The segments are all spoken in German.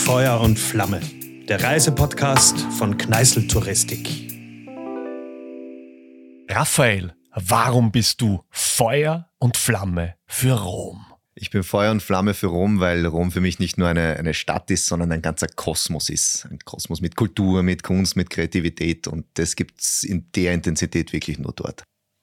Feuer und Flamme, der Reisepodcast von Kneißl Touristik. Raphael, warum bist du Feuer und Flamme für Rom? Ich bin Feuer und Flamme für Rom, weil Rom für mich nicht nur eine Stadt ist, sondern ein ganzer Kosmos ist. Ein Kosmos mit Kultur, mit Kunst, mit Kreativität, und das gibt's in der Intensität wirklich nur dort.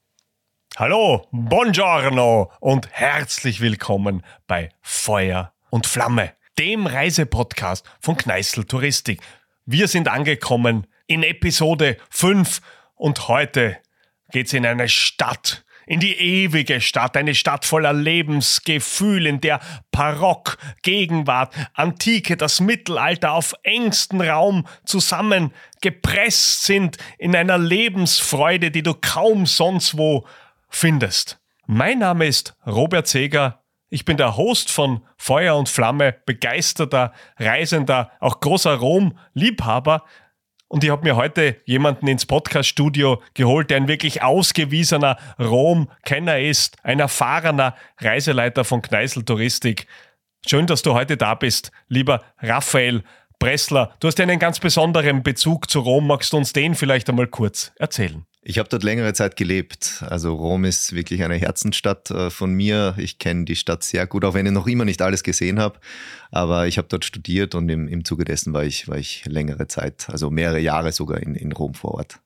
Hallo, buongiorno und herzlich willkommen bei Feuer und Flamme, dem Reisepodcast von Kneißl Touristik. Wir sind angekommen in Episode 5 und heute geht's in eine Stadt, in die ewige Stadt, eine Stadt voller Lebensgefühl, in der Barock, Gegenwart, Antike, das Mittelalter auf engstem Raum zusammengepresst sind in einer Lebensfreude, die du kaum sonst wo findest. Mein Name ist Robert Seeger. Ich bin der Host von Feuer und Flamme, begeisterter Reisender, auch großer Rom-Liebhaber. Und ich habe mir heute jemanden ins Podcast-Studio geholt, der ein wirklich ausgewiesener Rom-Kenner ist, ein erfahrener Reiseleiter von Kneißl Touristik. Schön, dass du heute da bist, lieber Raphael Pressler. Du hast einen ganz besonderen Bezug zu Rom. Magst du uns den vielleicht einmal kurz erzählen? Ich habe dort längere Zeit gelebt. Also Rom ist wirklich eine Herzensstadt von mir. Ich kenne die Stadt sehr gut, auch wenn ich noch immer nicht alles gesehen habe. Aber ich habe dort studiert und im Zuge dessen war ich längere Zeit, also mehrere Jahre sogar in Rom vor Ort.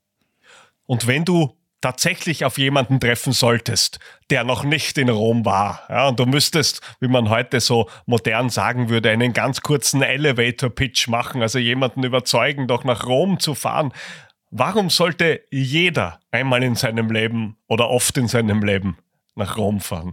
Und wenn du tatsächlich auf jemanden treffen solltest, der noch nicht in Rom war, ja, und du müsstest, wie man heute so modern sagen würde, einen ganz kurzen Elevator-Pitch machen, also jemanden überzeugen, doch nach Rom zu fahren. Warum sollte jeder einmal in seinem Leben oder oft in seinem Leben nach Rom fahren?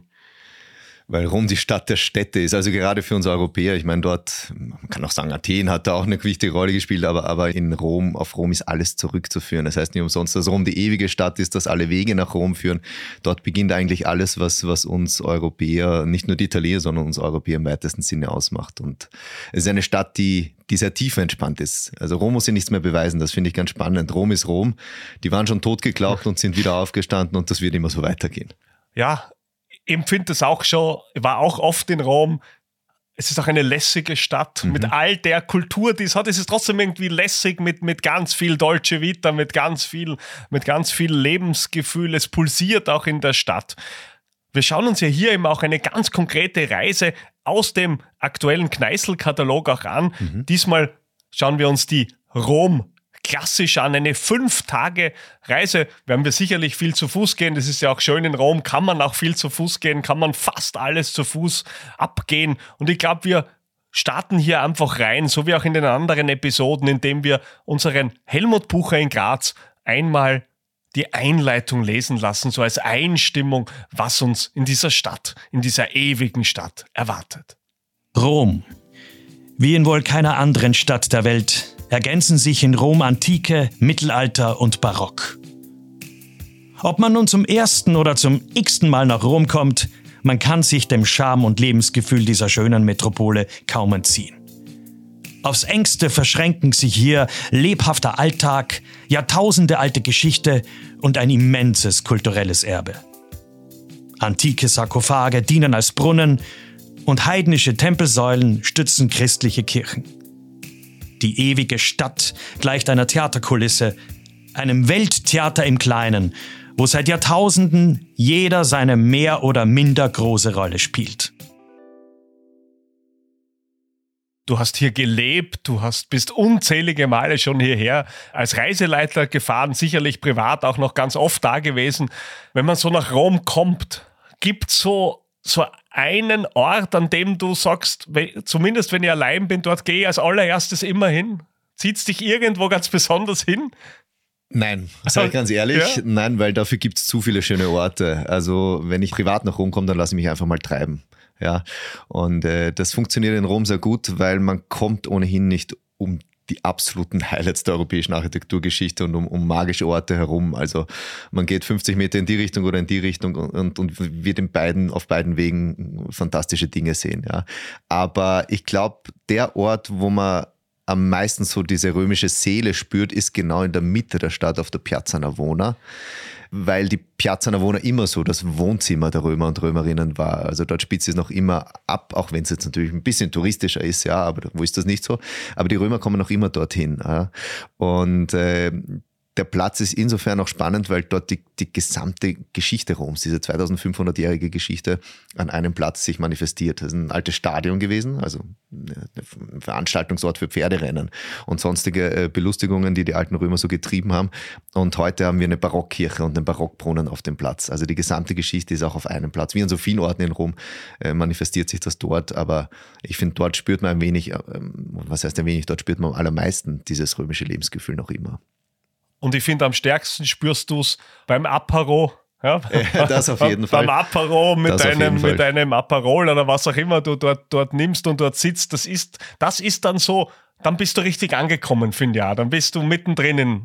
Weil Rom die Stadt der Städte ist, also gerade für uns Europäer. Ich meine, dort, man kann auch sagen, Athen hat da auch eine wichtige Rolle gespielt, aber in Rom, auf Rom ist alles zurückzuführen. Das heißt nicht umsonst, dass Rom die ewige Stadt ist, dass alle Wege nach Rom führen. Dort beginnt eigentlich alles, was uns Europäer, nicht nur die Italiener, sondern uns Europäer im weitesten Sinne ausmacht. Und es ist eine Stadt, die sehr tiefenentspannt ist. Also Rom muss sich nichts mehr beweisen, das finde ich ganz spannend. Rom ist Rom. Die waren schon tot geglaubt und sind wieder aufgestanden, und das wird immer so weitergehen. Ja, ich empfinde das auch schon, ich war auch oft in Rom. Es ist auch eine lässige Stadt mit all der Kultur, die es hat. Es ist trotzdem irgendwie lässig mit ganz viel Dolce Vita, mit ganz viel Lebensgefühl. Es pulsiert auch in der Stadt. Wir schauen uns ja hier eben auch eine ganz konkrete Reise aus dem aktuellen Kneißl-Katalog auch an. Diesmal schauen wir uns die Rom klassisch an, eine 5-Tage-Reise. Werden wir sicherlich viel zu Fuß gehen. Das ist ja auch schön in Rom. Kann man auch viel zu Fuß gehen, kann man fast alles zu Fuß abgehen. Und ich glaube, wir starten hier einfach rein, so wie auch in den anderen Episoden, indem wir unseren Helmut Bucher in Graz einmal die Einleitung lesen lassen, so als Einstimmung, was uns in dieser Stadt, in dieser ewigen Stadt erwartet. Rom. Wie in wohl keiner anderen Stadt der Welt ergänzen sich in Rom Antike, Mittelalter und Barock. Ob man nun zum ersten oder zum x-ten Mal nach Rom kommt, man kann sich dem Charme und Lebensgefühl dieser schönen Metropole kaum entziehen. Aufs Engste verschränken sich hier lebhafter Alltag, jahrtausendealte Geschichte und ein immenses kulturelles Erbe. Antike Sarkophage dienen als Brunnen und heidnische Tempelsäulen stützen christliche Kirchen. Die ewige Stadt gleicht einer Theaterkulisse, einem Welttheater im Kleinen, wo seit Jahrtausenden jeder seine mehr oder minder große Rolle spielt. Du hast hier gelebt, bist unzählige Male schon hierher als Reiseleiter gefahren, sicherlich privat auch noch ganz oft da gewesen. Wenn man so nach Rom kommt, gibt es so einen Ort, an dem du sagst, zumindest wenn ich allein bin, dort gehe ich als allererstes immer hin? Zieht es dich irgendwo ganz besonders hin? Nein, sage ich ganz ehrlich, ja? Nein, weil dafür gibt es zu viele schöne Orte. Also wenn ich privat nach Rom komme, dann lasse ich mich einfach mal treiben. Ja, und das funktioniert in Rom sehr gut, weil man kommt ohnehin nicht um die absoluten Highlights der europäischen Architekturgeschichte und um magische Orte herum. Also man geht 50 Meter in die Richtung oder in die Richtung und wird auf beiden Wegen fantastische Dinge sehen. Ja. Aber ich glaube, der Ort, wo man am meisten so diese römische Seele spürt, ist genau in der Mitte der Stadt auf der Piazza Navona. weil die Piazza Navona immer so das Wohnzimmer der Römer und Römerinnen war. Also dort spitzt es noch immer ab, auch wenn es jetzt natürlich ein bisschen touristischer ist, ja, aber wo ist das nicht so? Aber die Römer kommen noch immer dorthin. Ja. Und der Platz ist insofern auch spannend, weil dort die gesamte Geschichte Roms, diese 2500-jährige Geschichte, an einem Platz sich manifestiert. Das ist ein altes Stadion gewesen, also ein Veranstaltungsort für Pferderennen und sonstige Belustigungen, die alten Römer so getrieben haben. Und heute haben wir eine Barockkirche und einen Barockbrunnen auf dem Platz. Also die gesamte Geschichte ist auch auf einem Platz. Wie an so vielen Orten in Rom manifestiert sich das dort. Aber ich finde, dort spürt man ein wenig, was heißt ein wenig, dort spürt man am allermeisten dieses römische Lebensgefühl noch immer. Und ich finde, am stärksten spürst du es beim Apero. Ja? Das auf jeden Fall. Beim Apero mit einem Aperol oder was auch immer du dort nimmst und dort sitzt. Das ist dann so, dann bist du richtig angekommen, finde ich auch. Dann bist du mittendrin in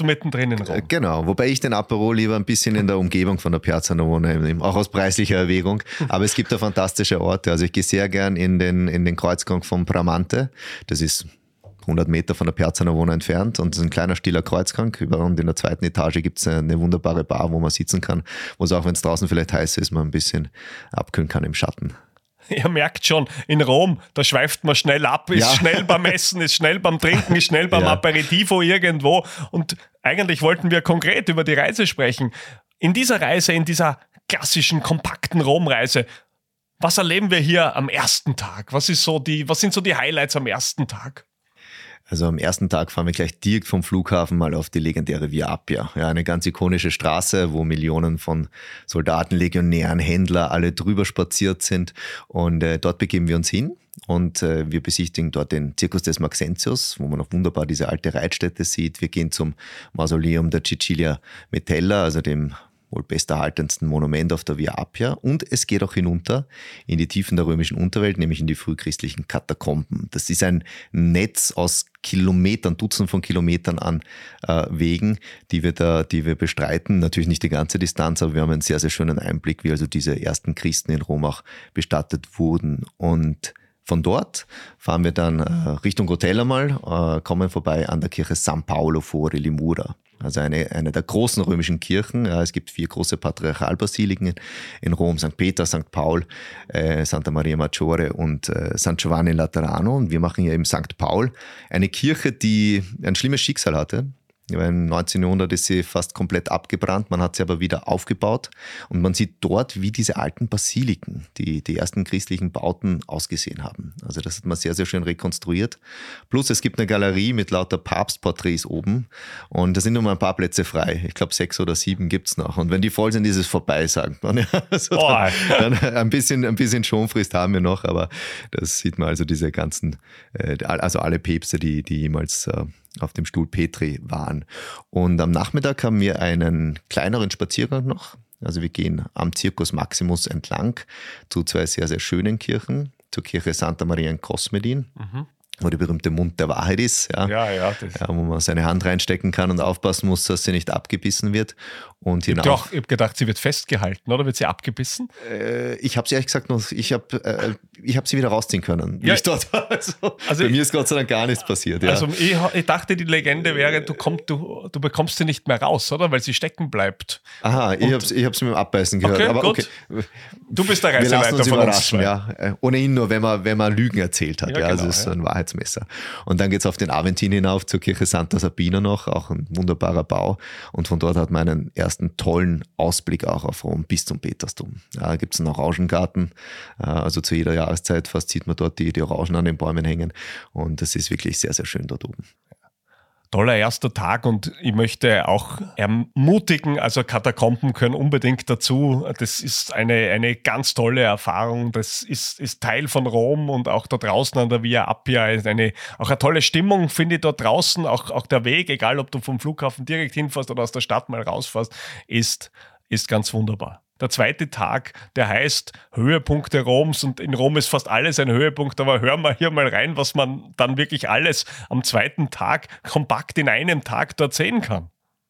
Rom. Genau, wobei ich den Aperol lieber ein bisschen in der Umgebung von der Piazza Navona nehme, auch aus preislicher Erwägung. Aber es gibt da fantastische Orte. Also ich gehe sehr gern in den Kreuzgang von Bramante. Das ist 100 Meter von der Piazza Navona entfernt und es ist ein kleiner stiller Kreuzgang. Und in der zweiten Etage gibt es eine wunderbare Bar, wo man sitzen kann, wo es auch, wenn es draußen vielleicht heiß ist, man ein bisschen abkühlen kann im Schatten. Ihr merkt schon, in Rom, da schweift man schnell ab, ist schnell beim Essen, ist schnell beim Trinken, ist schnell beim Aperitivo irgendwo. Und eigentlich wollten wir konkret über die Reise sprechen. In dieser Reise, in dieser klassischen, kompakten Romreise, was erleben wir hier am ersten Tag? Was sind so die Highlights am ersten Tag? Also am ersten Tag fahren wir gleich direkt vom Flughafen mal auf die legendäre Via Appia. Ja, eine ganz ikonische Straße, wo Millionen von Soldaten, Legionären, Händler alle drüber spaziert sind. Und dort begeben wir uns hin und wir besichtigen dort den Circus des Maxentius, wo man noch wunderbar diese alte Reitstätte sieht. Wir gehen zum Mausoleum der Cecilia Metella, also dem wohl besterhaltensten Monument auf der Via Appia. Und es geht auch hinunter in die Tiefen der römischen Unterwelt, nämlich in die frühchristlichen Katakomben. Das ist ein Netz aus Kilometern, Dutzenden von Kilometern an Wegen, die wir bestreiten. Natürlich nicht die ganze Distanz, aber wir haben einen sehr, sehr schönen Einblick, wie also diese ersten Christen in Rom auch bestattet wurden. Und von dort fahren wir dann Richtung Hotel einmal, kommen vorbei an der Kirche San Paolo fuori Limura. Also eine der großen römischen Kirchen. Ja, es gibt 4 große Patriarchalbasiliken in Rom, St. Peter, St. Paul, Santa Maria Maggiore und San Giovanni Laterano. Und wir machen hier eben St. Paul, eine Kirche, die ein schlimmes Schicksal hatte. Im 19. Jahrhundert ist sie fast komplett abgebrannt, man hat sie aber wieder aufgebaut und man sieht dort, wie diese alten Basiliken, die ersten christlichen Bauten ausgesehen haben. Also das hat man sehr, sehr schön rekonstruiert. Plus es gibt eine Galerie mit lauter Papstporträts oben und da sind nur mal ein paar Plätze frei. Ich glaube 6 oder 7 gibt es noch. Und wenn die voll sind, ist es vorbei, sagt man. Ja, also dann ein bisschen Schonfrist haben wir noch, aber das sieht man also diese ganzen, also alle Päpste, die jemals auf dem Stuhl Petri waren. Und am Nachmittag haben wir einen kleineren Spaziergang noch. Also wir gehen am Circus Maximus entlang zu 2 sehr, sehr schönen Kirchen. Zur Kirche Santa Maria in Cosmedin, wo der berühmte Mund der Wahrheit ist. Ja, wo man seine Hand reinstecken kann und aufpassen muss, dass sie nicht abgebissen wird. Und ich habe gedacht, sie wird festgehalten, oder? Wird sie abgebissen? Ich habe sie ehrlich gesagt noch, ich hab sie wieder rausziehen können. Ja. Ich dort war. Also bei mir ist Gott sei Dank gar nichts passiert. Ja. Also ich dachte, die Legende wäre, du bekommst sie nicht mehr raus, oder? Weil sie stecken bleibt. Aha, ich habe sie mit dem Abbeißen gehört. Okay, aber gut. Okay. Du bist der Reiseleiter von uns überraschen, ja. Ohnehin nur, wenn man Lügen erzählt hat. Ja, genau, also es ist so ein Wahrheitsmesser. Und dann geht es auf den Aventin hinauf zur Kirche Santa Sabina noch, auch ein wunderbarer Bau. Und von dort hat man einen ersten tollen Ausblick auch auf Rom bis zum Petersdom. Da gibt es einen Orangengarten, also zu jeder Jahreszeit fast sieht man dort die Orangen an den Bäumen hängen und das ist wirklich sehr, sehr schön dort oben. Toller erster Tag und ich möchte auch ermutigen, also Katakomben können unbedingt dazu. Das ist eine ganz tolle Erfahrung. Das ist Teil von Rom und auch da draußen an der Via Appia ist auch eine tolle Stimmung, finde ich dort draußen. Auch der Weg, egal ob du vom Flughafen direkt hinfährst oder aus der Stadt mal rausfährst, ist ganz wunderbar. Der zweite Tag, der heißt Höhepunkte Roms und in Rom ist fast alles ein Höhepunkt, aber hören wir hier mal rein, was man dann wirklich alles am zweiten Tag kompakt in einem Tag dort sehen kann.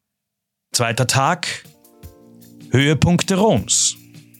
Zweiter Tag, Höhepunkte Roms.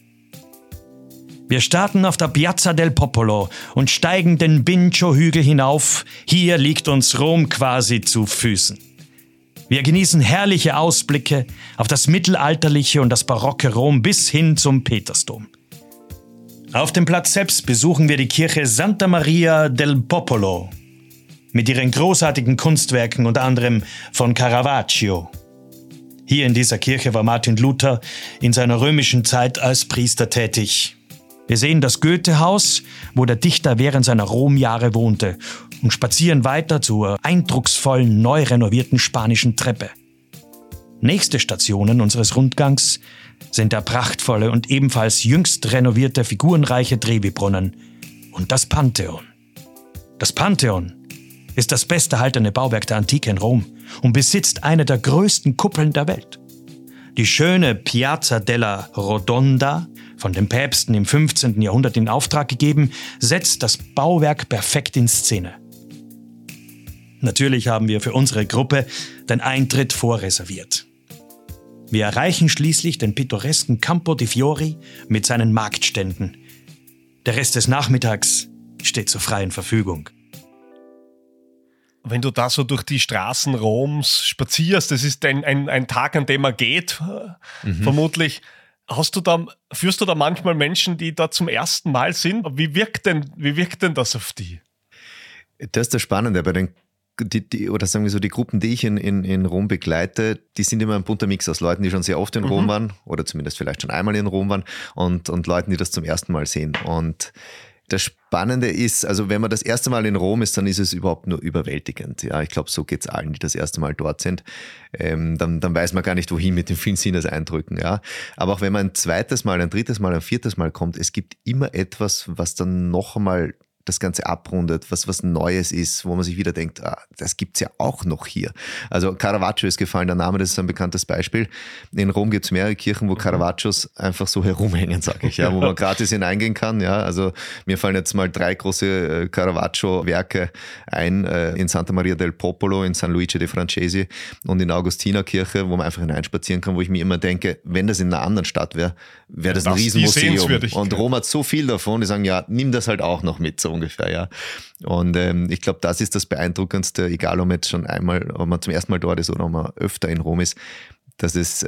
Wir starten auf der Piazza del Popolo und steigen den Bincio-Hügel hinauf. Hier liegt uns Rom quasi zu Füßen. Wir genießen herrliche Ausblicke auf das mittelalterliche und das barocke Rom bis hin zum Petersdom. Auf dem Platz selbst besuchen wir die Kirche Santa Maria del Popolo mit ihren großartigen Kunstwerken, unter anderem von Caravaggio. Hier in dieser Kirche war Martin Luther in seiner römischen Zeit als Priester tätig. Wir sehen das Goethehaus, wo der Dichter während seiner Romjahre wohnte, und spazieren weiter zur eindrucksvollen, neu renovierten spanischen Treppe. Nächste Stationen unseres Rundgangs sind der prachtvolle und ebenfalls jüngst renovierte figurenreiche Trevi-Brunnen und das Pantheon. Das Pantheon ist das besterhaltene Bauwerk der Antike in Rom und besitzt eine der größten Kuppeln der Welt. Die schöne Piazza della Rotonda, von den Päpsten im 15. Jahrhundert in Auftrag gegeben, setzt das Bauwerk perfekt in Szene. Natürlich haben wir für unsere Gruppe den Eintritt vorreserviert. Wir erreichen schließlich den pittoresken Campo di Fiori mit seinen Marktständen. Der Rest des Nachmittags steht zur freien Verfügung. Wenn du da so durch die Straßen Roms spazierst, das ist ein Tag, an dem man geht, vermutlich. Führst du da manchmal Menschen, die da zum ersten Mal sind? Wie wirkt denn das auf die? Das ist das Spannende bei den oder sagen wir so, die Gruppen, die ich in Rom begleite, die sind immer ein bunter Mix aus Leuten, die schon sehr oft in Rom waren oder zumindest vielleicht schon einmal in Rom waren und Leuten, die das zum ersten Mal sehen. Und das Spannende ist, also wenn man das erste Mal in Rom ist, dann ist es überhaupt nur überwältigend. Ja, ich glaube, so geht es allen, die das erste Mal dort sind. Dann weiß man gar nicht, wohin mit den vielen Sinneseindrücken. Ja. Aber auch wenn man ein zweites Mal, ein drittes Mal, ein viertes Mal kommt, es gibt immer etwas, was dann noch einmal das Ganze abrundet, was Neues ist, wo man sich wieder denkt, das gibt's ja auch noch hier. Also Caravaggio ist gefallen, der Name, das ist ein bekanntes Beispiel. In Rom gibt's mehrere Kirchen, wo Caravaggios einfach so herumhängen, sage ich, ja, wo man gratis hineingehen kann. Ja, also mir fallen jetzt mal 3 große Caravaggio-Werke ein, in Santa Maria del Popolo, in San Luigi de Francesi und in der Augustinerkirche, wo man einfach hineinspazieren kann, wo ich mir immer denke, wenn das in einer anderen Stadt wäre das ein Riesenmuseum. Und Rom hat so viel davon, die sagen, ja, nimm das halt auch noch mit, so ungefähr, ja. Und ich glaube, das ist das Beeindruckendste, egal ob man jetzt schon einmal, ob man zum ersten Mal dort ist oder ob man öfter in Rom ist, dass es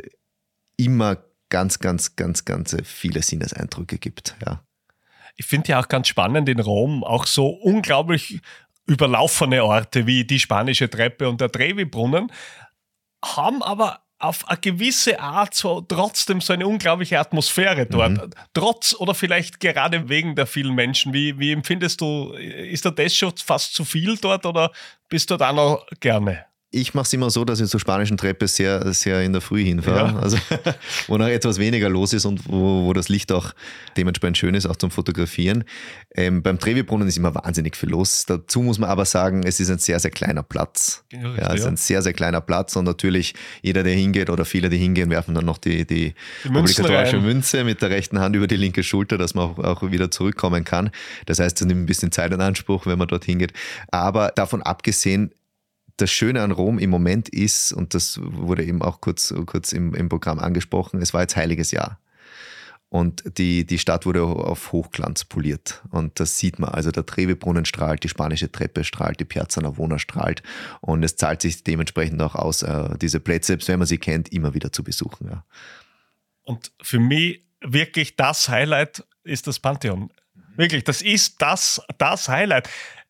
immer ganz viele Sinneseindrücke gibt, ja. Ich finde ja auch ganz spannend in Rom auch so unglaublich überlaufene Orte wie die Spanische Treppe und der Trevi-Brunnen haben aber auf eine gewisse Art so trotzdem so eine unglaubliche Atmosphäre dort. Trotz oder vielleicht gerade wegen der vielen Menschen. Wie empfindest du, ist das schon fast zu viel dort oder bist du da noch gerne? Ich mache es immer so, dass ich zur Spanischen Treppe sehr, sehr in der Früh hinfahre, ja. Also wo noch etwas weniger los ist und wo das Licht auch dementsprechend schön ist, auch zum Fotografieren. Beim Trevi-Brunnen ist immer wahnsinnig viel los. Dazu muss man aber sagen, es ist ein sehr, sehr kleiner Platz. Ja, richtig, es ist ein sehr, sehr kleiner Platz und natürlich jeder, der hingeht oder viele, die hingehen, werfen dann noch die obligatorische Münze mit der rechten Hand über die linke Schulter, dass man auch wieder zurückkommen kann. Das heißt, es nimmt ein bisschen Zeit in Anspruch, wenn man dort hingeht. Aber davon abgesehen, das Schöne an Rom im Moment ist, und das wurde eben auch kurz im Programm angesprochen, es war jetzt Heiliges Jahr. Und die Stadt wurde auf Hochglanz poliert. Und das sieht man. Also der Trevi-Brunnen strahlt, die Spanische Treppe strahlt, die Piazza Navona strahlt. Und es zahlt sich dementsprechend auch aus, diese Plätze, selbst wenn man sie kennt, immer wieder zu besuchen. Ja. Und für mich wirklich das Highlight ist das Pantheon. Wirklich, das ist das Highlight.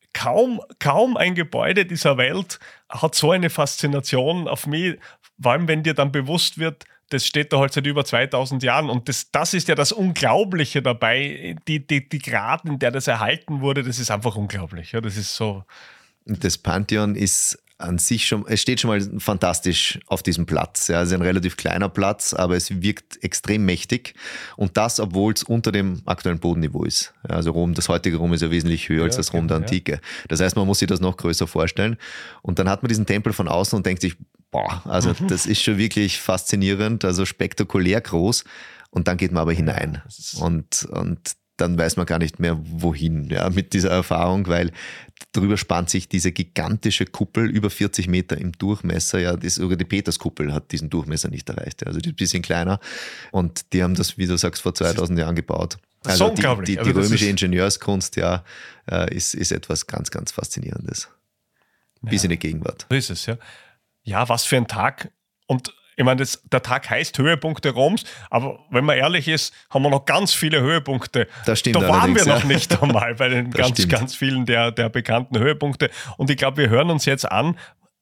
Kaum ein Gebäude dieser Welt hat so eine Faszination auf mich, vor allem wenn dir dann bewusst wird, das steht da halt seit über 2000 Jahren und das ist ja das Unglaubliche dabei, die Grad, in der das erhalten wurde, das ist einfach unglaublich. Ja, das ist so. Das Pantheon ist an sich schon, es steht schon mal fantastisch auf diesem Platz. Ja, es ist ein relativ kleiner Platz, aber es wirkt extrem mächtig und das, obwohl es unter dem aktuellen Bodenniveau ist. Ja, also Rom, das heutige Rom ist ja wesentlich höher als das Rom der Antike. Ja. Das heißt, man muss sich das noch größer vorstellen und dann hat man diesen Tempel von außen und denkt sich, boah, also das ist schon wirklich faszinierend, also spektakulär groß und dann geht man aber hinein und dann weiß man gar nicht mehr, wohin, ja, mit dieser Erfahrung, weil drüber spannt sich diese gigantische Kuppel, über 40 Meter im Durchmesser, ja, sogar die Peterskuppel hat diesen Durchmesser nicht erreicht, ja, also die ist ein bisschen kleiner und die haben das, wie du sagst, vor 2000 Jahren gebaut. Also die römische Ingenieurskunst, ja, ist etwas ganz, ganz Faszinierendes. Bis in die Gegenwart. So ist es, ja. Ja, was für ein Tag. Und ich meine, der Tag heißt Höhepunkte Roms, aber wenn man ehrlich ist, haben wir noch ganz viele Höhepunkte. Das stimmt. Da waren wir noch ja. nicht einmal bei den ganz vielen der bekannten Höhepunkte. Und ich glaube, wir hören uns jetzt an,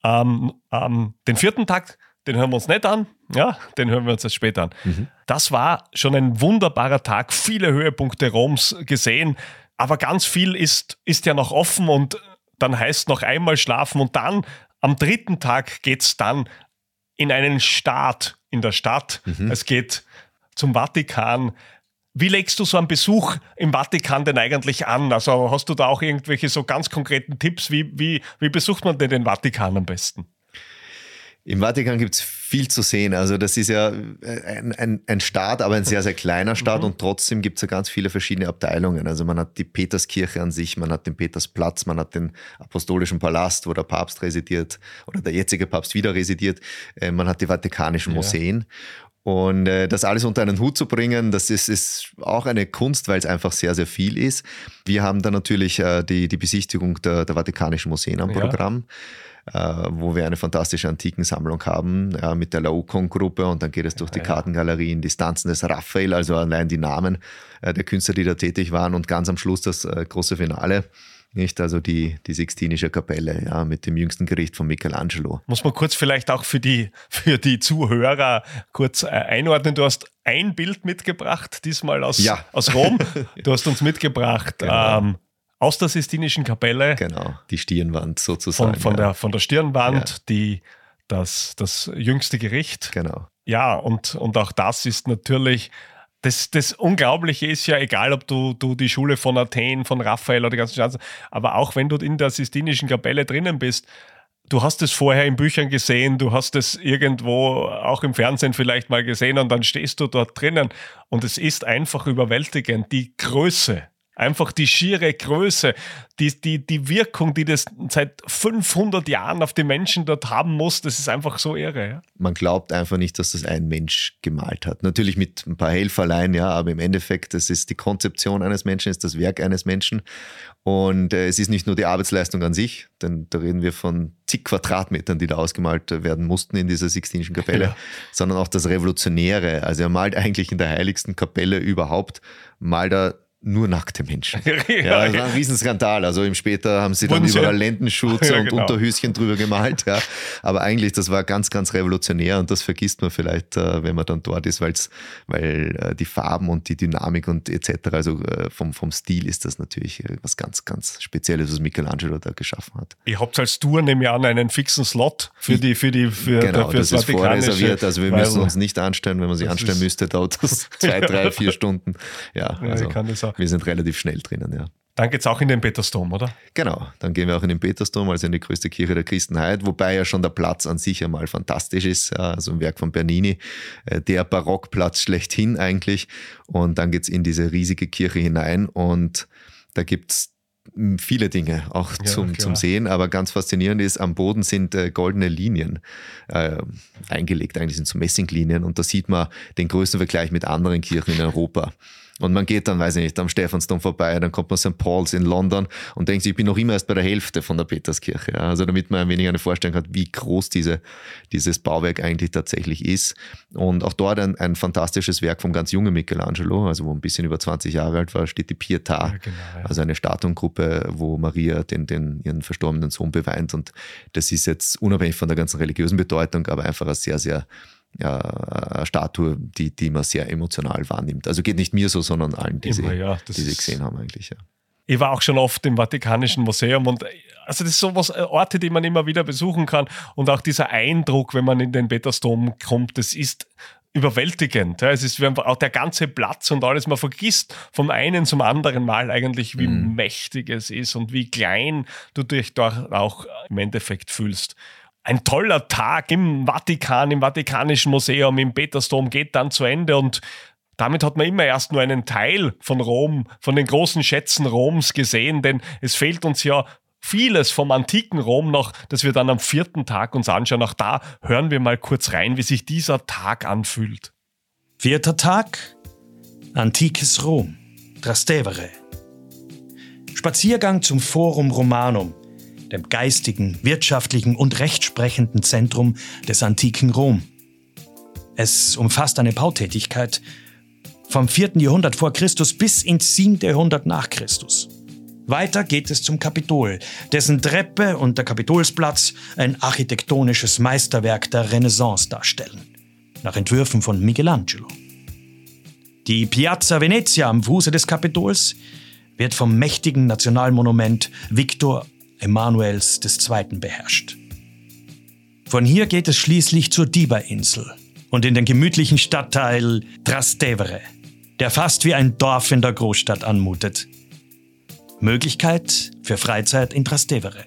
den 4. Tag, den hören wir uns nicht an, ja, den hören wir uns jetzt später an. Das war schon ein wunderbarer Tag, viele Höhepunkte Roms gesehen, aber ganz viel ist ja noch offen und dann heißt noch einmal schlafen und dann am 3. Tag geht es dann in einen Staat in der Stadt. Es geht zum Vatikan. Wie legst du so einen Besuch im Vatikan denn eigentlich an? Also hast du da auch irgendwelche so ganz konkreten Tipps? Wie besucht man denn den Vatikan am besten? Im Vatikan gibt es viel zu sehen. Also das ist ja ein Staat, aber ein sehr, sehr kleiner Staat und trotzdem gibt es ja ganz viele verschiedene Abteilungen. Also man hat die Peterskirche an sich, man hat den Petersplatz, man hat den Apostolischen Palast, wo der Papst residiert oder der jetzige Papst wieder residiert. Man hat die Vatikanischen Museen. Und das alles unter einen Hut zu bringen, das ist auch eine Kunst, weil es einfach sehr, sehr viel ist. Wir haben da natürlich die Besichtigung der Vatikanischen Museen am Programm. Wo wir eine fantastische Antikensammlung haben mit der Laocoon-Gruppe und dann geht es durch die Kartengalerien, die Stanzen des Raphael, also allein die Namen der Künstler, die da tätig waren und ganz am Schluss das große Finale. Nicht? Also die Sixtinische Kapelle, mit dem jüngsten Gericht von Michelangelo. Muss man kurz vielleicht auch für die Zuhörer kurz einordnen. Du hast ein Bild mitgebracht, diesmal aus Rom. Du hast uns mitgebracht aus der Sistinischen Kapelle. Genau, die Stirnwand sozusagen. Von der Stirnwand, das jüngste Gericht. Genau. Ja, und auch das ist natürlich... Das Unglaubliche ist ja, egal ob du die Schule von Athen, von Raphael oder die ganzen Chancen, aber auch wenn du in der Sistinischen Kapelle drinnen bist, du hast es vorher in Büchern gesehen, du hast es irgendwo auch im Fernsehen vielleicht mal gesehen und dann stehst du dort drinnen und es ist einfach überwältigend, die Größe. Einfach die schiere Größe, die Wirkung, die das seit 500 Jahren auf die Menschen dort haben muss, das ist einfach so irre. Ja? Man glaubt einfach nicht, dass das ein Mensch gemalt hat. Natürlich mit ein paar Helferlein, aber im Endeffekt, das ist die Konzeption eines Menschen, ist das Werk eines Menschen. Und es ist nicht nur die Arbeitsleistung an sich, denn da reden wir von zig Quadratmetern, die da ausgemalt werden mussten in dieser Sixtinischen Kapelle, sondern auch das Revolutionäre. Also er malt eigentlich in der heiligsten Kapelle überhaupt, malt er nur nackte Menschen. Das war ein Riesenskandal. Also im später haben sie dann überall Lendenschutz und Unterhöschen drüber gemalt. Ja. Aber eigentlich, das war ganz, ganz revolutionär und das vergisst man vielleicht, wenn man dann dort ist, weil die Farben und die Dynamik und etc., also vom Stil ist das natürlich was ganz, ganz Spezielles, was Michelangelo da geschaffen hat. Ihr habt als Tour, nehme ich an, einen fixen Slot für Genau, das ist vorreserviert. Also wir müssen uns nicht anstellen. Wenn man sich anstellen müsste, dauert das 2, 3, 4 Stunden. Ja, also wir sind relativ schnell drinnen, ja. Dann geht es auch in den Petersdom, oder? Genau, dann gehen wir auch in den Petersdom, also in die größte Kirche der Christenheit, wobei ja schon der Platz an sich einmal fantastisch ist, also ein Werk von Bernini, der Barockplatz schlechthin eigentlich. Und dann geht es in diese riesige Kirche hinein und da gibt es viele Dinge auch zum Sehen, aber ganz faszinierend ist, am Boden sind goldene Linien eingelegt, eigentlich sind so Messinglinien und da sieht man den Größenvergleich mit anderen Kirchen in Europa. Und man geht dann, weiß ich nicht, am Stephansdom vorbei, dann kommt man St. Paul's in London und denkt sich, ich bin noch immer erst bei der Hälfte von der Peterskirche. Ja. Also damit man ein wenig eine Vorstellung hat, wie groß dieses Bauwerk eigentlich tatsächlich ist. Und auch dort ein fantastisches Werk vom ganz jungen Michelangelo, also wo ein bisschen über 20 Jahre alt war, steht die Pietà, also eine Statuengruppe, wo Maria ihren verstorbenen Sohn beweint. Und das ist jetzt unabhängig von der ganzen religiösen Bedeutung, aber einfach eine sehr, sehr eine Statue, die man sehr emotional wahrnimmt. Also geht nicht mir so, sondern allen, die sie gesehen haben eigentlich. Ja. Ich war auch schon oft im Vatikanischen Museum und also das ist sowas, Orte, die man immer wieder besuchen kann und auch dieser Eindruck, wenn man in den Petersdom kommt, das ist überwältigend. Ja. Es ist auch der ganze Platz und alles, man vergisst vom einen zum anderen Mal eigentlich, wie mächtig es ist und wie klein du dich dort auch im Endeffekt fühlst. Ein toller Tag im Vatikan, im Vatikanischen Museum, im Petersdom geht dann zu Ende und damit hat man immer erst nur einen Teil von Rom, von den großen Schätzen Roms gesehen, denn es fehlt uns ja vieles vom antiken Rom noch, das wir dann am 4. Tag uns anschauen. Auch da hören wir mal kurz rein, wie sich dieser Tag anfühlt. 4. Tag, antikes Rom, Trastevere. Spaziergang zum Forum Romanum, dem geistigen, wirtschaftlichen und rechtsprechenden Zentrum des antiken Rom. Es umfasst eine Bautätigkeit vom 4. Jahrhundert vor Christus bis ins 7. Jahrhundert nach Christus. Weiter geht es zum Kapitol, dessen Treppe und der Kapitolsplatz ein architektonisches Meisterwerk der Renaissance darstellen, nach Entwürfen von Michelangelo. Die Piazza Venezia am Fuße des Kapitols wird vom mächtigen Nationalmonument Victor Emanuels II. Beherrscht. Von hier geht es schließlich zur Diba-Insel und in den gemütlichen Stadtteil Trastevere, der fast wie ein Dorf in der Großstadt anmutet. Möglichkeit für Freizeit in Trastevere.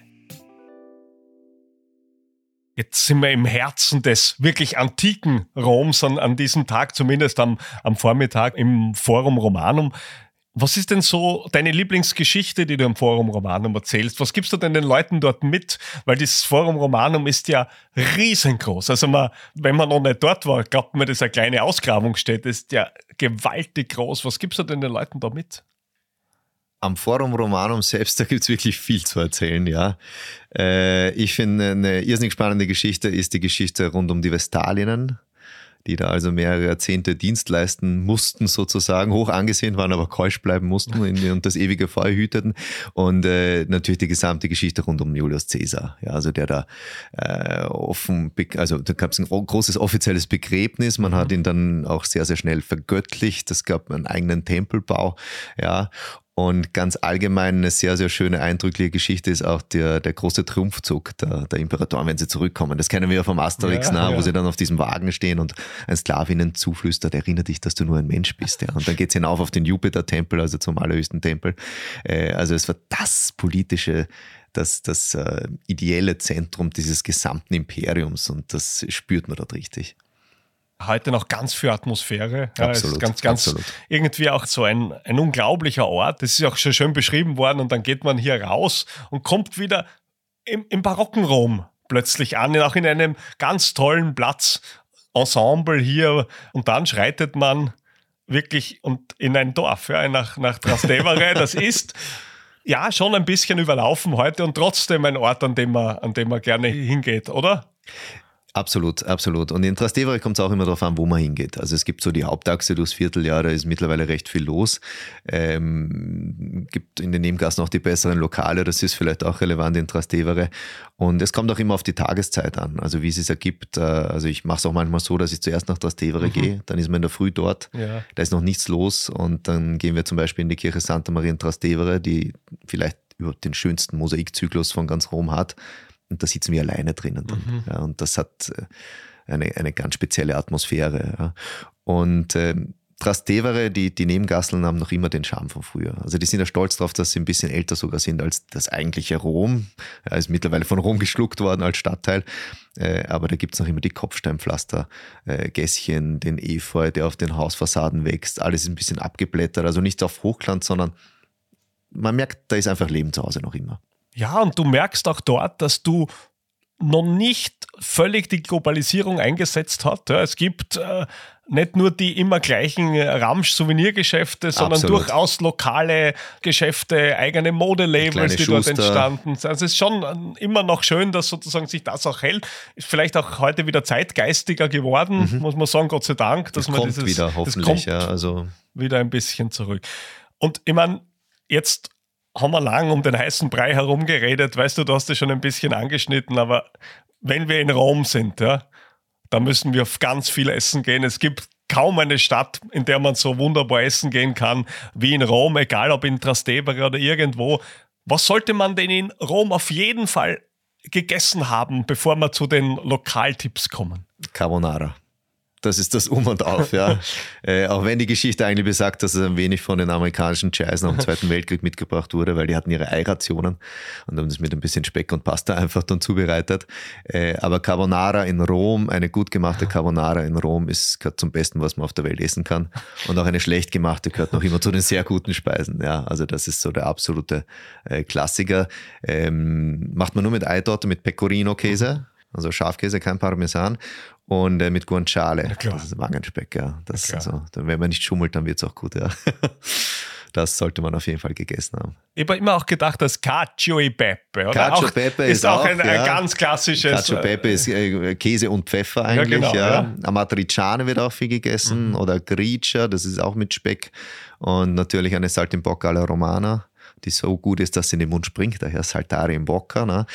Jetzt sind wir im Herzen des wirklich antiken Roms an diesem Tag, zumindest am Vormittag im Forum Romanum. Was ist denn so deine Lieblingsgeschichte, die du im Forum Romanum erzählst? Was gibst du denn den Leuten dort mit? Weil das Forum Romanum ist ja riesengroß. Also wenn man noch nicht dort war, glaubt man, das ist eine kleine Ausgrabungsstätte. Das ist ja gewaltig groß. Was gibst du denn den Leuten da mit? Am Forum Romanum selbst, da gibt es wirklich viel zu erzählen, ja. Ich finde, eine irrsinnig spannende Geschichte ist die Geschichte rund um die Vestalinnen, die da also mehrere Jahrzehnte Dienst leisten mussten sozusagen, hoch angesehen waren, aber keusch bleiben mussten und das ewige Feuer hüteten. Und natürlich die gesamte Geschichte rund um Julius Caesar, ja, also der da da gab es ein großes offizielles Begräbnis, man hat ihn dann auch sehr, sehr schnell vergöttlicht, es gab einen eigenen Tempelbau, ja. Und ganz allgemein eine sehr, sehr schöne, eindrückliche Geschichte ist auch der große Triumphzug der Imperatoren, wenn sie zurückkommen. Das kennen wir ja vom Asterix, wo sie dann auf diesem Wagen stehen und ein Sklave ihnen zuflüstert, erinnere dich, dass du nur ein Mensch bist. Ja. Und dann geht's hinauf auf den Jupiter-Tempel, also zum allerhöchsten Tempel. Also es war das politische, das ideelle Zentrum dieses gesamten Imperiums und das spürt man dort richtig. Heute noch ganz viel Atmosphäre. Ja, absolut, ist ganz absolut. Irgendwie auch so ein unglaublicher Ort. Das ist auch schon schön beschrieben worden und dann geht man hier raus und kommt wieder im barocken Rom plötzlich an, auch in einem ganz tollen Platzensemble hier und dann schreitet man wirklich in ein Dorf, ja, nach Trastevere. Das ist ja schon ein bisschen überlaufen heute und trotzdem ein Ort, an dem man gerne hingeht, oder? Absolut, absolut. Und in Trastevere kommt es auch immer darauf an, wo man hingeht. Also es gibt so die Hauptachse durchs Viertel, ja, da ist mittlerweile recht viel los. Gibt in den Nebengassen auch die besseren Lokale, das ist vielleicht auch relevant in Trastevere. Und es kommt auch immer auf die Tageszeit an, also wie es sich ergibt. Also ich mache es auch manchmal so, dass ich zuerst nach Trastevere gehe, dann ist man in der Früh dort, da ist noch nichts los und dann gehen wir zum Beispiel in die Kirche Santa Maria in Trastevere, die vielleicht überhaupt den schönsten Mosaikzyklus von ganz Rom hat. Und da sitzen wir alleine drinnen. Ja, und das hat eine ganz spezielle Atmosphäre. Ja. Und Trastevere, die Nebengasseln haben noch immer den Charme von früher. Also die sind ja stolz darauf, dass sie ein bisschen älter sogar sind als das eigentliche Rom. Ja, ist mittlerweile von Rom geschluckt worden als Stadtteil. Aber da gibt es noch immer die Kopfsteinpflaster, Gässchen, den Efeu, der auf den Hausfassaden wächst. Alles ist ein bisschen abgeblättert. Also nicht auf Hochglanz, sondern man merkt, da ist einfach Leben zu Hause noch immer. Ja, und du merkst auch dort, dass du noch nicht völlig die Globalisierung eingesetzt hast. Ja, es gibt nicht nur die immer gleichen Ramsch-Souvenirgeschäfte, sondern durchaus lokale Geschäfte, eigene Modelabels, die dort entstanden sind. Also es ist schon immer noch schön, dass sozusagen sich das auch hält. Ist vielleicht auch heute wieder zeitgeistiger geworden, muss man sagen, Gott sei Dank. Dass das man kommt wieder, hoffentlich. Wieder ein bisschen zurück. Und ich meine, jetzt haben wir lang um den heißen Brei herumgeredet. Weißt du, du hast das schon ein bisschen angeschnitten, aber wenn wir in Rom sind, ja, da müssen wir auf ganz viel essen gehen. Es gibt kaum eine Stadt, in der man so wunderbar essen gehen kann wie in Rom, egal ob in Trastevere oder irgendwo. Was sollte man denn in Rom auf jeden Fall gegessen haben, bevor wir zu den Lokaltipps kommen? Carbonara. Das ist das Um und Auf, ja. Auch wenn die Geschichte eigentlich besagt, dass es ein wenig von den amerikanischen Chais nach dem Zweiten Weltkrieg mitgebracht wurde, weil die hatten ihre Eirationen und haben das mit ein bisschen Speck und Pasta einfach dann zubereitet. Aber Carbonara in Rom, eine gut gemachte Carbonara in Rom gehört zum Besten, was man auf der Welt essen kann. Und auch eine schlecht gemachte gehört noch immer zu den sehr guten Speisen. Ja, also das ist so der absolute Klassiker. Macht man nur mit Eitorte, mit Pecorino-Käse. Also Schafkäse, kein Parmesan. und mit Guanciale. Das ist Wangenspeck, ja. Das also, wenn man nicht schummelt, dann wird es auch gut, ja. Das sollte man auf jeden Fall gegessen haben. Ich habe immer auch gedacht, das Cacio e Pepe. Oder? Cacio e Pepe ist auch ein ganz klassisches. Cacio e Pepe ist Käse und Pfeffer eigentlich. Ja, genau, ja. Amatriciane wird auch viel gegessen oder Gricia, das ist auch mit Speck. Und natürlich eine Saltimbocca alla Romana, die so gut ist, dass sie in den Mund springt, daher Saltare in Bocca. Ne?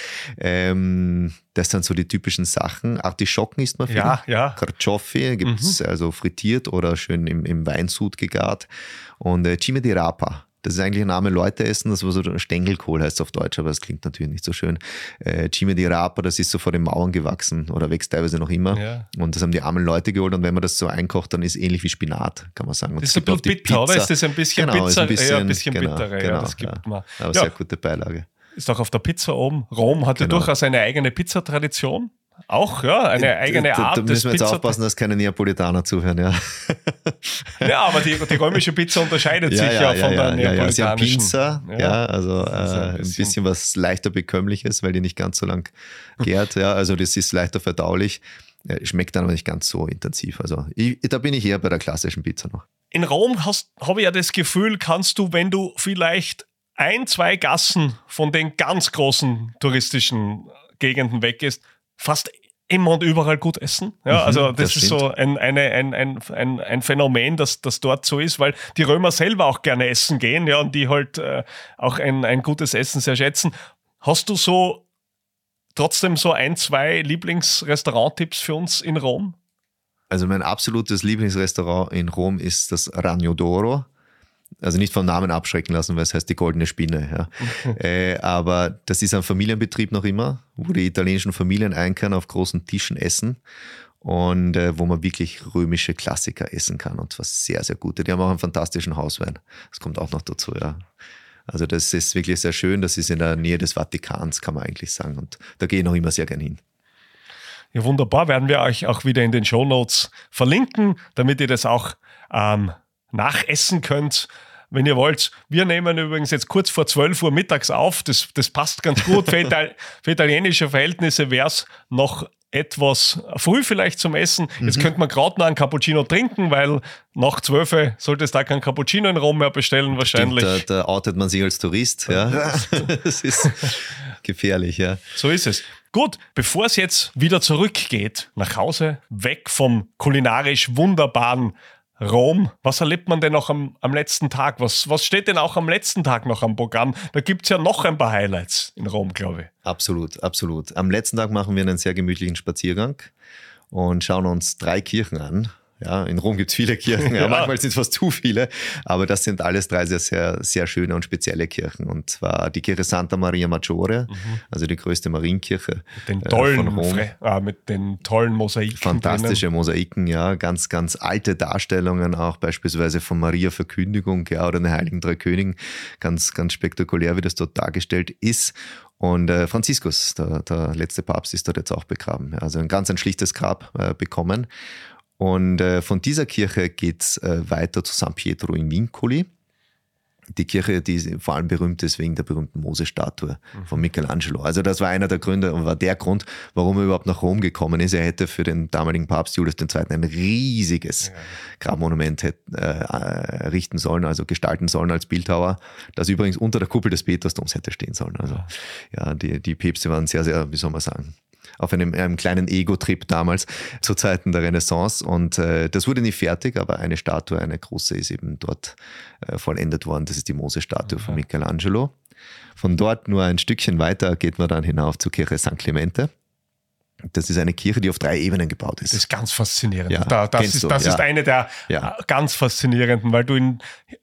Das sind so die typischen Sachen. Artischocken isst man viel. Ja. Carciofi gibt es also frittiert oder schön im Weinsud gegart. Und Cime di Rapa, das ist eigentlich ein Name, Leute essen, das war so Stängelkohl heißt es auf Deutsch, aber das klingt natürlich nicht so schön. Cime di Rapa, das ist so vor den Mauern gewachsen oder wächst teilweise noch immer. Ja. Und das haben die armen Leute geholt und wenn man das so einkocht, dann ist es ähnlich wie Spinat, kann man sagen. Und das ist ein bisschen bitter, oder? Ist das ein bisschen genau, bitter? Ein bisschen bitterer, genau, das gibt man. Aber sehr gute Beilage. Ist auch auf der Pizza oben. Rom hat ja durchaus eine eigene Pizzatradition. Auch, ja, eine eigene Art. Da müssen wir jetzt aufpassen, dass keine Neapolitaner zuhören, ja. Ja, aber die römische Pizza unterscheidet sich ja von der neapolitanischen. Sie haben Pinza, also ein bisschen was leichter bekömmliches, weil die nicht ganz so lang gärt. Ja, also das ist leichter verdaulich, schmeckt dann aber nicht ganz so intensiv. Also da bin ich eher bei der klassischen Pizza noch. In Rom habe ich ja das Gefühl, kannst du, wenn du vielleicht 1-2 Gassen von den ganz großen touristischen Gegenden weggehst, fast immer und überall gut essen. Ja, also das ist so ein Phänomen, dass das dort so ist, weil die Römer selber auch gerne essen gehen, ja, und die halt auch ein gutes Essen sehr schätzen. Hast du so trotzdem so 1-2 Lieblingsrestaurant-Tipps für uns in Rom? Also mein absolutes Lieblingsrestaurant in Rom ist das Ragno d'Oro. Also nicht vom Namen abschrecken lassen, weil es heißt die goldene Spinne. Ja. Aber das ist ein Familienbetrieb noch immer, wo die italienischen Familien einkehren, auf großen Tischen essen und wo man wirklich römische Klassiker essen kann und zwar sehr, sehr gute. Die haben auch einen fantastischen Hauswein. Das kommt auch noch dazu, ja. Also das ist wirklich sehr schön. Das ist in der Nähe des Vatikans, kann man eigentlich sagen. Und da gehe ich noch immer sehr gern hin. Ja, wunderbar. Werden wir euch auch wieder in den Shownotes verlinken, damit ihr das auch nachessen könnt, wenn ihr wollt. Wir nehmen übrigens jetzt kurz vor 12 Uhr mittags auf. Das passt ganz gut. Für italienische Verhältnisse wäre es noch etwas früh vielleicht zum Essen. Jetzt könnte man gerade noch einen Cappuccino trinken, weil nach 12 sollte es da kein Cappuccino in Rom mehr bestellen wahrscheinlich. Stimmt, da outet man sich als Tourist. Ja. Das ist gefährlich, ja. So ist es. Gut, bevor es jetzt wieder zurückgeht nach Hause, weg vom kulinarisch wunderbaren Rom, was erlebt man denn noch am letzten Tag? Was steht denn auch am letzten Tag noch am Programm? Da gibt es ja noch ein paar Highlights in Rom, glaube ich. Absolut, absolut. Am letzten Tag machen wir einen sehr gemütlichen Spaziergang und schauen uns 3 Kirchen an. Ja, in Rom gibt es viele Kirchen, ja. Manchmal sind es fast zu viele, aber das sind alles 3 sehr, sehr, sehr schöne und spezielle Kirchen. Und zwar die Kirche Santa Maria Maggiore, also die größte Marienkirche von Rom. Mit den tollen Mosaiken. Fantastische Mosaiken, ja, ganz, ganz alte Darstellungen, auch beispielsweise von Maria Verkündigung, ja, oder den Heiligen 3 Königen. Ganz, ganz spektakulär, wie das dort dargestellt ist. Und Franziskus, der letzte Papst, ist dort jetzt auch begraben. Also ein schlichtes Grab bekommen. Und von dieser Kirche geht es weiter zu San Pietro in Vincoli. Die Kirche, die vor allem berühmt ist wegen der berühmten Mose-Statue von Michelangelo. Also das war einer der Gründe und war der Grund, warum er überhaupt nach Rom gekommen ist. Er hätte für den damaligen Papst Julius II. Ein riesiges Grabmonument errichten sollen, also gestalten sollen als Bildhauer, das übrigens unter der Kuppel des Petersdoms hätte stehen sollen. Also ja, die Päpste waren sehr, sehr, wie soll man sagen, auf einem kleinen Ego-Trip damals zu Zeiten der Renaissance und das wurde nie fertig, aber eine Statue, eine große, ist eben dort vollendet worden. Das ist die Mose-Statue von Michelangelo. Von dort nur ein Stückchen weiter geht man dann hinauf zur Kirche San Clemente. Das ist eine Kirche, die auf 3 Ebenen gebaut ist. Das ist ganz faszinierend. Ja, das ist eine der ganz faszinierenden, weil du in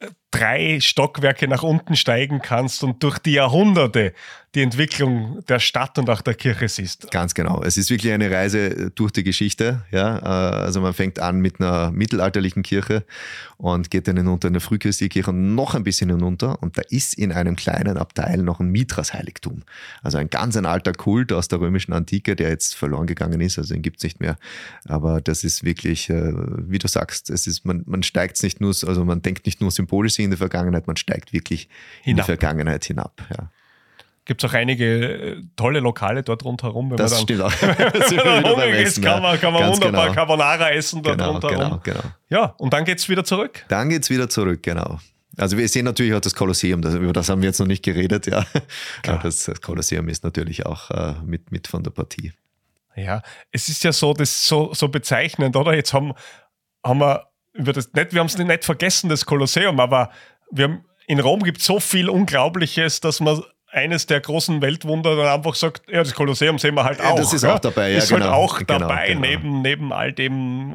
3 Stockwerke nach unten steigen kannst und durch die Jahrhunderte die Entwicklung der Stadt und auch der Kirche siehst. Ganz genau. Es ist wirklich eine Reise durch die Geschichte. Ja? Also man fängt an mit einer mittelalterlichen Kirche und geht dann hinunter in eine frühchristliche Kirche und noch ein bisschen hinunter. Und da ist in einem kleinen Abteil noch ein Mithras-Heiligtum. Also ein alter Kult aus der römischen Antike, der jetzt verloren gegangen ist. Also den gibt es nicht mehr. Aber das ist wirklich, wie du sagst, es ist, man steigt nicht nur, also man denkt nicht nur symbolisch in die Vergangenheit, man steigt wirklich in die Vergangenheit hinab. Ja. Gibt es auch einige tolle Lokale dort rundherum. Das stimmt auch. Wenn man hungrig ist, kann man wunderbar genau. Carbonara essen dort rundherum. Genau. Ja, und dann geht es wieder zurück. Dann geht es wieder zurück, genau. Also wir sehen natürlich auch das Kolosseum, über das haben wir jetzt noch nicht geredet, ja. Aber das Kolosseum ist natürlich auch mit von der Partie. Ja, es ist ja so, das so bezeichnend, oder? Jetzt haben wir wir haben es nicht vergessen, das Kolosseum, aber in Rom gibt es so viel Unglaubliches, dass man eines der großen Weltwunder dann einfach sagt, ja, das Kolosseum sehen wir halt auch. Das ist auch dabei, ja, ist genau. halt auch Genau. dabei, neben all dem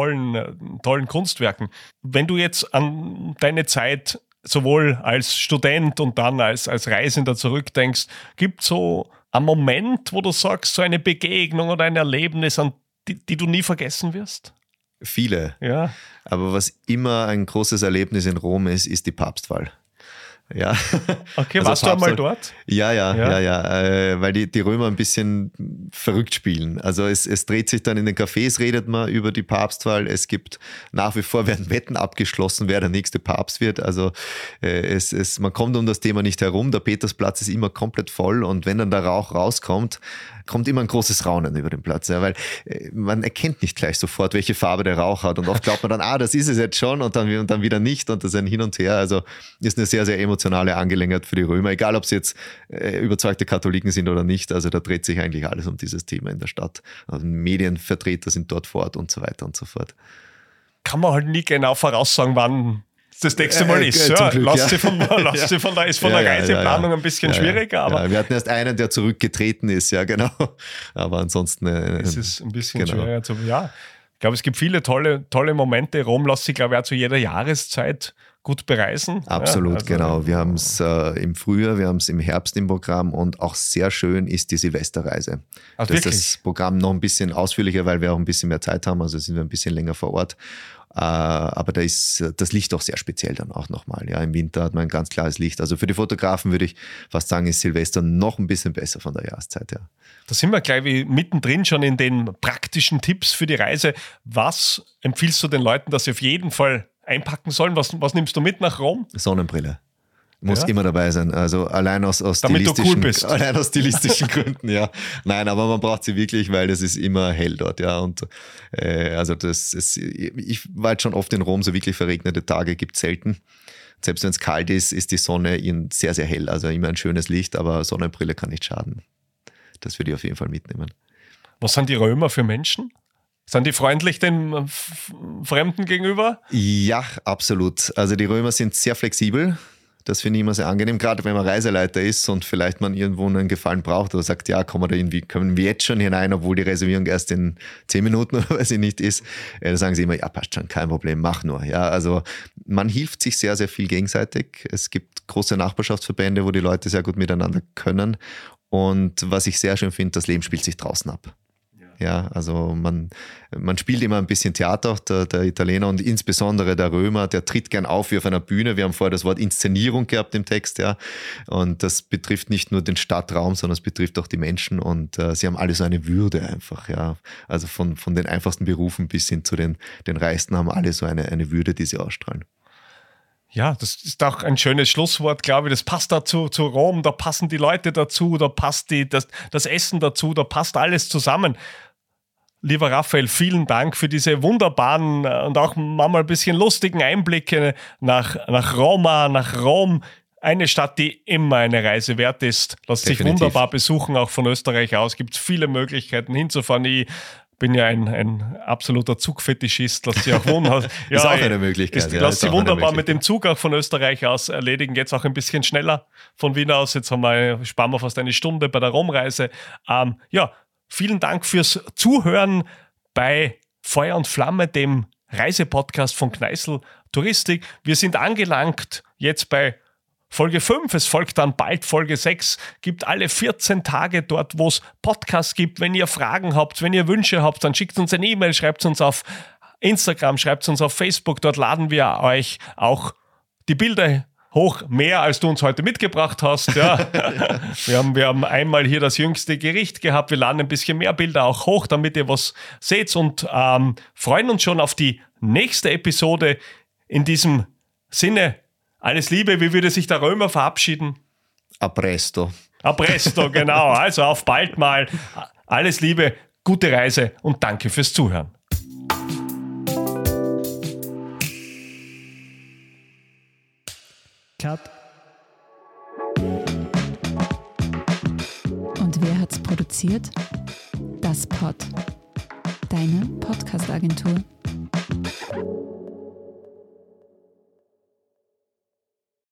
tollen Kunstwerken. Wenn du jetzt an deine Zeit sowohl als Student und dann als Reisender zurückdenkst, gibt es so einen Moment, wo du sagst, so eine Begegnung oder ein Erlebnis, die du nie vergessen wirst? Viele. Ja. Aber was immer ein großes Erlebnis in Rom ist die Papstwahl. Ja. Okay, warst du einmal dort? Ja, weil die Römer ein bisschen verrückt spielen. Also es dreht sich dann in den Cafés, redet man über die Papstwahl. Es gibt nach wie vor, werden Wetten abgeschlossen, wer der nächste Papst wird. Also man kommt um das Thema nicht herum. Der Petersplatz ist immer komplett voll und wenn dann der Rauch rauskommt, kommt immer ein großes Raunen über den Platz, ja, weil man erkennt nicht gleich sofort, welche Farbe der Rauch hat und oft glaubt man dann, das ist es jetzt schon und dann wieder nicht und das ist ein Hin und Her. Also ist eine sehr, sehr emotionale Angelegenheit für die Römer, egal ob sie jetzt überzeugte Katholiken sind oder nicht. Also da dreht sich eigentlich alles um dieses Thema in der Stadt. Also Medienvertreter sind dort vor Ort und so weiter und so fort. Kann man halt nie genau voraussagen, wann das nächste Mal ist. Ja, Glück, lass sie von der Reiseplanung ein bisschen schwieriger. Aber wir hatten erst einen, der zurückgetreten ist, ja genau. Aber ansonsten es ist ein bisschen schwieriger zu. Ja, ich glaube, es gibt viele tolle Momente. Rom lässt sich, glaube ich, auch zu jeder Jahreszeit gut bereisen. Absolut, genau. Wir haben es im Frühjahr, wir haben es im Herbst im Programm und auch sehr schön ist die Silvesterreise. Das ist das Programm noch ein bisschen ausführlicher, weil wir auch ein bisschen mehr Zeit haben, also sind wir ein bisschen länger vor Ort. Aber da ist das Licht auch sehr speziell dann auch nochmal. Ja, im Winter hat man ein ganz klares Licht. Also für die Fotografen würde ich fast sagen, ist Silvester noch ein bisschen besser von der Jahreszeit. Ja. Da sind wir gleich wie mittendrin schon in den praktischen Tipps für die Reise. Was empfiehlst du den Leuten, dass sie auf jeden Fall einpacken sollen? Was nimmst du mit nach Rom? Sonnenbrille. Muss immer dabei sein. Also allein aus stilistischen Gründen, ja. Nein, aber man braucht sie wirklich, weil es ist immer hell dort, ja. Und ich war jetzt schon oft in Rom, so wirklich verregnete Tage gibt es selten. Selbst wenn es kalt ist, ist die Sonne sehr, sehr hell. Also immer ein schönes Licht, aber Sonnenbrille kann nicht schaden. Das würde ich auf jeden Fall mitnehmen. Was sind die Römer für Menschen? Sind die freundlich den Fremden gegenüber? Ja, absolut. Also die Römer sind sehr flexibel. Das finde ich immer sehr angenehm, gerade wenn man Reiseleiter ist und vielleicht man irgendwo einen Gefallen braucht oder sagt, ja, können wir jetzt schon hinein, obwohl die Reservierung erst in 10 Minuten oder weiß ich nicht ist. Da sagen sie immer, ja, passt schon, kein Problem, mach nur. Ja, also man hilft sich sehr, sehr viel gegenseitig. Es gibt große Nachbarschaftsverbände, wo die Leute sehr gut miteinander können. Und was ich sehr schön finde, das Leben spielt sich draußen ab. Ja, also man spielt immer ein bisschen Theater, der Italiener und insbesondere der Römer, der tritt gern auf wie auf einer Bühne. Wir haben vorher das Wort Inszenierung gehabt im Text, ja. Und das betrifft nicht nur den Stadtraum, sondern es betrifft auch die Menschen und sie haben alle so eine Würde einfach, ja. Also von den einfachsten Berufen bis hin zu den reichsten haben alle so eine Würde, die sie ausstrahlen. Ja, das ist auch ein schönes Schlusswort, glaube ich. Das passt dazu, zu Rom, da passen die Leute dazu, da passt das Essen dazu, da passt alles zusammen. Lieber Raphael, vielen Dank für diese wunderbaren und auch manchmal ein bisschen lustigen Einblicke nach Roma, nach Rom. Eine Stadt, die immer eine Reise wert ist. Lässt sich wunderbar besuchen, auch von Österreich aus. Gibt es viele Möglichkeiten hinzufahren. Ich bin ja ein absoluter Zugfetischist, lässt sich auch wunderbar. Ist auch eine Möglichkeit. Lässt sich wunderbar mit dem Zug auch von Österreich aus erledigen. Jetzt auch ein bisschen schneller von Wien aus. Jetzt sparen wir fast eine Stunde bei der Romreise. Vielen Dank fürs Zuhören bei Feuer und Flamme, dem Reisepodcast von Kneißl Touristik. Wir sind angelangt jetzt bei Folge 5. Es folgt dann bald Folge 6. Gibt alle 14 Tage dort, wo es Podcasts gibt. Wenn ihr Fragen habt, wenn ihr Wünsche habt, dann schickt uns eine E-Mail, schreibt uns auf Instagram, schreibt uns auf Facebook. Dort laden wir euch auch die Bilder hoch, mehr als du uns heute mitgebracht hast. Ja. Wir haben einmal hier das jüngste Gericht gehabt. Wir laden ein bisschen mehr Bilder auch hoch, damit ihr was seht und freuen uns schon auf die nächste Episode. In diesem Sinne, alles Liebe. Wie würde sich der Römer verabschieden? A presto. A presto, genau. Also auf bald mal. Alles Liebe, gute Reise und danke fürs Zuhören. Cut. Und wer hat's produziert? Das Pod. Deine Podcast-Agentur.